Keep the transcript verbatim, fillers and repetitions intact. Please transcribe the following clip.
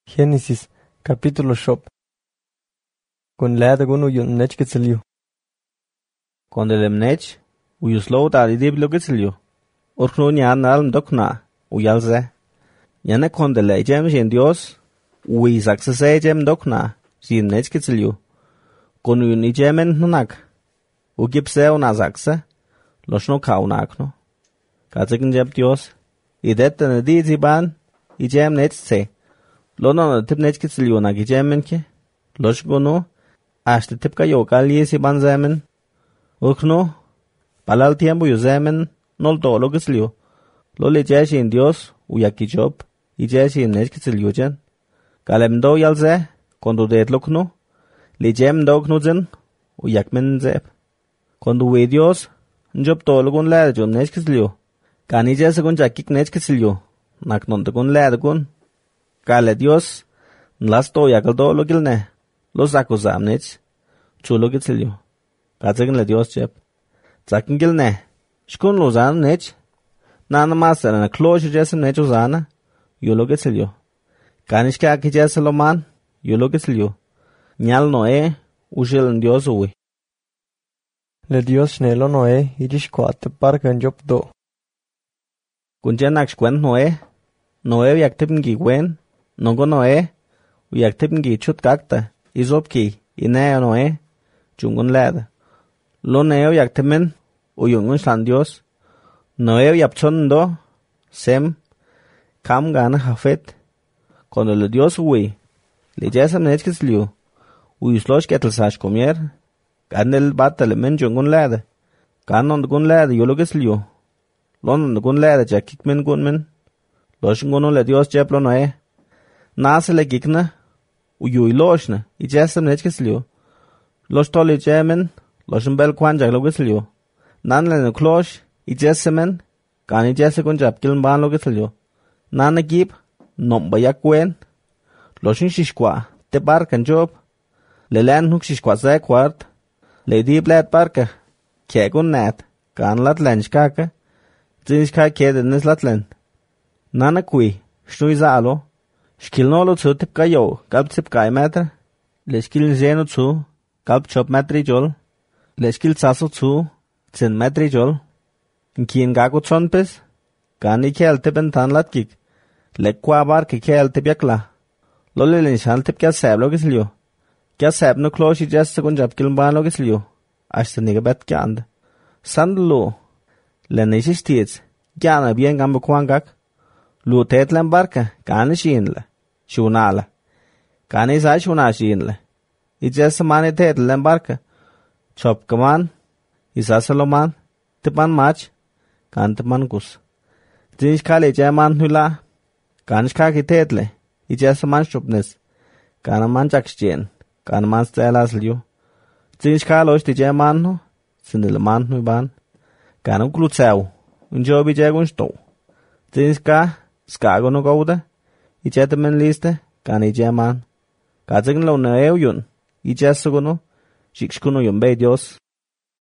Génesis, capítulo shop. Con lada gun uyun nech kitsilyo. Con delem nech, uyuslow tali diblo kitsilyo. Orkno nyan nal mdokna, uyalze. Yane con dele jem shen Dios, uy saksese jem mdokna, shin nech kitsilyo. Con uyun ijemen nunak. Ugipse unazakse, loshno kaunakno. Katsikin jeb Dios, idette ne di ziban, ijem nech se. Lono na tip nech kitsilyo nag ijemen ke. Losh gono, ashte tipka yokal si ban zemen. Ukno, palal tiempo yu zemen, nol tolo kitsilyo. Lo le jeshi in Dios, uyaki job, i jeshi in nech kitsilyo jen. Kalem do yalze, kondo det lokno, le jem do knuzen, uyak men zeb. Kondo we Dios, njob tolo gun lade jon nech kitsilyo. Kani jese gun jakik nech kitsilyo, nak nonte gun lade gun. Kale Dios, nlas to yakal do lo gilne, lo zako zam nech, chulo kitsilyo. Katsakin le Dios jeb. Zakin gilne, shkun lo zan nech, nana masera na klosh jese nech uzana, yulo kitsilyo. Kanishka aki jese lo man, yulo kitsilyo. Nyal Noé, ushil Dios uwi. Le Dios shnelo Noé, irish kwate parkan job do. Kunjenak shkwent Noé, Noé yak tipn gi gwen, nongo Noé, uyak tipn gi chut kakta, izop ki, ineo Noé, chungun lada. Lo neo yak timen, uyungun shan Dios. Noé yap chon do, sem, kam gana hafet. Cuando le Dios uwi, le jesam nech kitsilyo, uyuslosh ketel sash comier, ganel batal men chungun lada. Ganon gun lada yolo kitsilyo. Lonon gun lada jakik men gun men. Loshin gono le Dios jep lo Noé. Nase le gikna, uyuy loshna, i jesam nech kitsilyo. Losh toli jemen, loshin bel kwan jak lo kitsilyo. Nan le ne klosh, i jesemen, gani jese gun jap kiln ban lo kitsilyo. Nan ne gip, nomba yak wen. Loshin shishkwa, te barkan job. Le len huk shishkwa zay kwart. Le dip let barka, kye gun nat, gan lat len shkaka. Zin shka kye nis lat len. Nan ne kui, shnui zalo. Shkilnolo tsu tipka yo, kalp tipka i meter. Le shkil zeno tsu, kalp chop metri jol. Le shkil tsaso tsu, tsin metri jol. Nkin gago tsonpes, gani kel tipen tan latkik. Le kwa bar ke kel tipyakla. Lole le nishal tip kya sab lo kisilyo. Kya sab no kloshi jesse kun jab kilmban lo kisilyo. Ashta niga bet kya and. Sandlo, le nishish tiets, kya na bien gambo kwangak. Lu tetlen barka, gani shinle. Shunala. Gani sa shuna shinle. I jesse mani tetlen barka. Chop kaman, isa saloman, tipan mach, kan tipan gus. Zinsh kali jaman hula, kanish kaki tetle, i jesse man shupnes, kana man jakshjen, kana man stelas liu. Zinsh kalosh ti jaman hu, sindil man hu ban, kana uklutsew, unjobi jagun stow. Zinsh ka, skago no gouda, i jetamen liste, kana i jaman. Kazign lo na ew yun, i jesse gunu, shikshkuno yun bay Dios.